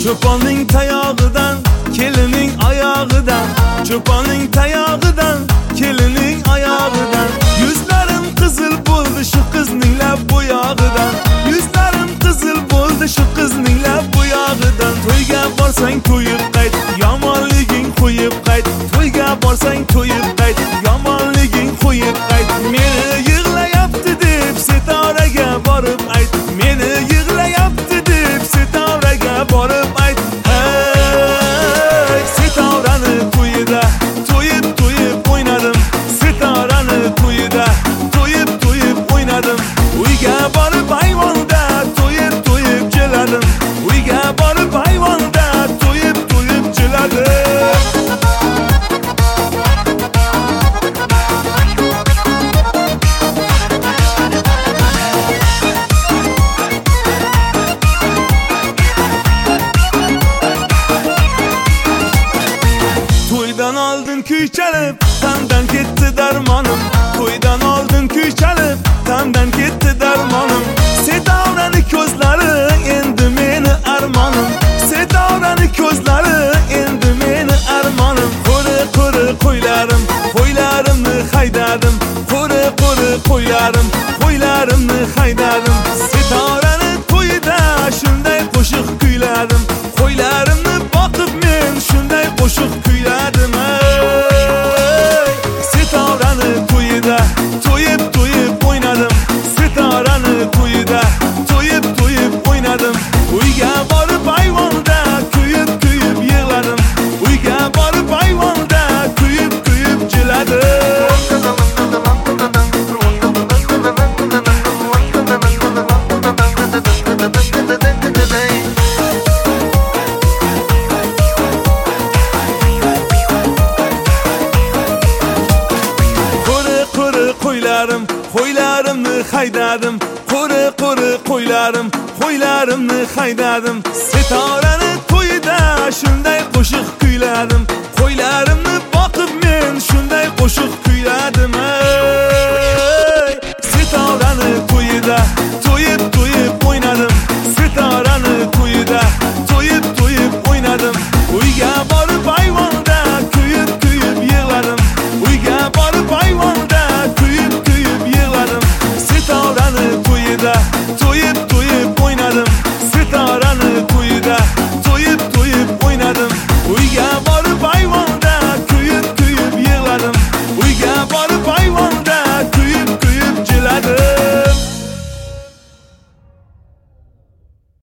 Cho'ponning tayog'idan, kelining oyog'idan, cho'ponning tayog'idan, kelining oyog'idan. Yuzlarim qizil bo'ldi shu qizning lab bo'yog'idan. Yuzlarim qizil bo'ldi shu qizning lab bo'yog'idan. To'yga borsang to'yib qayt, yomonliging qo'yib qayt. To'yga borsang to'yib qayt, yomonliging qo'yib qayt. Meni yig'layapti deb setoraga borib ayt. Meni yig'layapti deb setoraga borib ayt. Hey, setorani to'yida to'yib to'yib o'ynadim. Setorani to'yida to'yib to'yib o'ynadim. Uyga borib ayvonda to'yib to'yib jiladim. Uyga borib ayvonda to'yib to'yib jiladim. To'ydan oldin kuy chalib, tandan ketdi darmonim. To'ydan oldin kuy chalib, tandan ketdi darmonim. Setorani ko'zlari endi meni armonim. Setorani ko'zlari endi meni armonim. Qo'ri qo'ri qo'ylarim, qo'ylarimni haydadim. Qo'ri qo'ri qo'ylarim, qo'ylarimni haydadim. Setorani to'yida shunday qo'shiq kuyladim. Qo'ylarimni boqib men shunday qo'shiq kuyladim. Setorani to'yida to'yib to'yib o'ynadim. Setorani to'yida to'yib to'yib o'ynadim. Uyga borib ayvonda kuyib kuyib yig'ladim. Uyga borib ayvonda kuyib kuyib jiladim. Qo'ylarim, qo'ylarimni haydadim. Qo'ri qo'ri qo'ylarim, qo'ylarimni haydadim. Setorani to'yida shunday qo'shiq kuyladim. Qo'ylarimni boqib men shunday qo'shiq kuyladim. Setorani to'yida to'yib to'yib o'ynadim. Setorani to'yida to'yib to'yib o'ynadim. Uyga borib ayvonda kuyib kuyib yig'ladim. Uyga borib ayvonda kuyib kuyib yig'ladim. Setorani to'yida to'yib